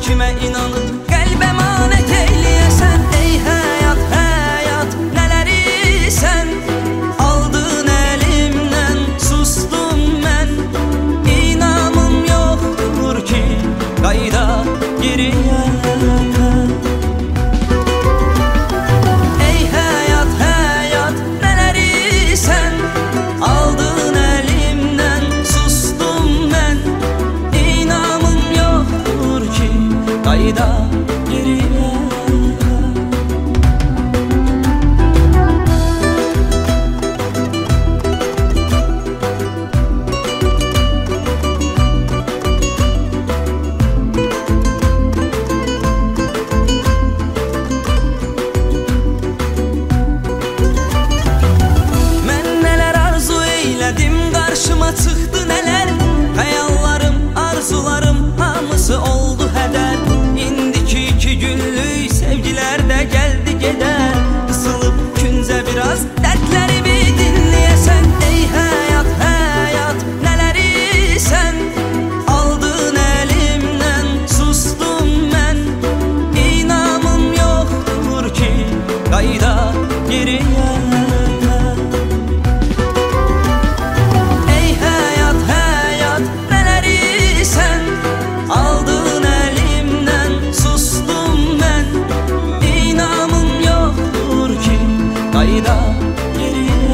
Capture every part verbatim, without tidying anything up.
kimə inanıb qəlbə manət eyləyəsən. Ey həyat, həyat, nələri sən aldın əlimdən, sustum mən. İnamım yoxdur ki qayda geriyə. Ey həyat, həyat, nələri sən aldın əlimdən, sustum mən. İnamım yoxdur ki qayda geriyə. Qarşıma çıxdı nələr, xəyallarım, arzularım hamısı oldu hədər. İndiki iki günlük sevgilər də gəldi gedər. Qısılıb küncə biraz dərdlərimi dinləyəsən. Ey həyat, həyat, nələri sən aldın əlimdən, sustum mən. İnamım yoxdur ki qayda geriyə. Qayda geriyə.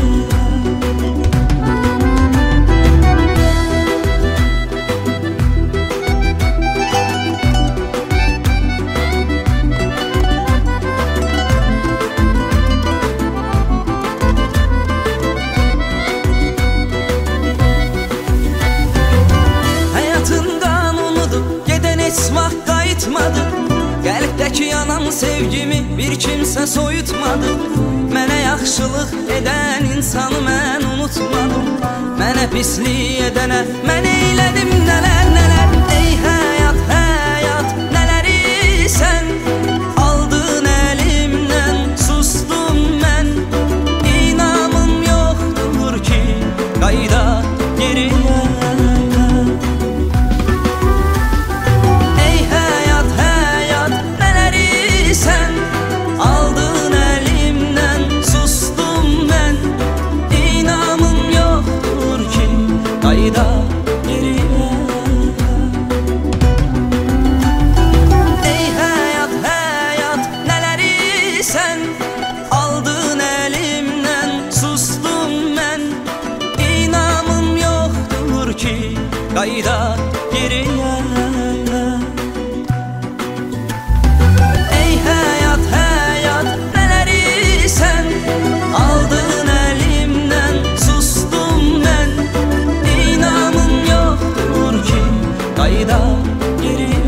Həyatın qanunudur, gedən heç vaxt qayıtmadı. Qəlbdəki yanan sevgimi bir kimsə soyutmadı. Mənə yaxşılıq edən insanı mən unutmadım. Mənə pislik edənə mən eylədim nələr nələr. Ey həyat, həyat, nələri sən aldın əlimdən, sustum mən. İnamım yoxdur ki qayda geriyə. Qayda geriyə. Ey həyat, həyat, nələri sən aldın əlimdən, sustum mən. İnamım yoxdur ki qayda geriyə. Ey həyat, həyat, nələri sən aldın əlimdən, sustum mən. Qayda geriyə.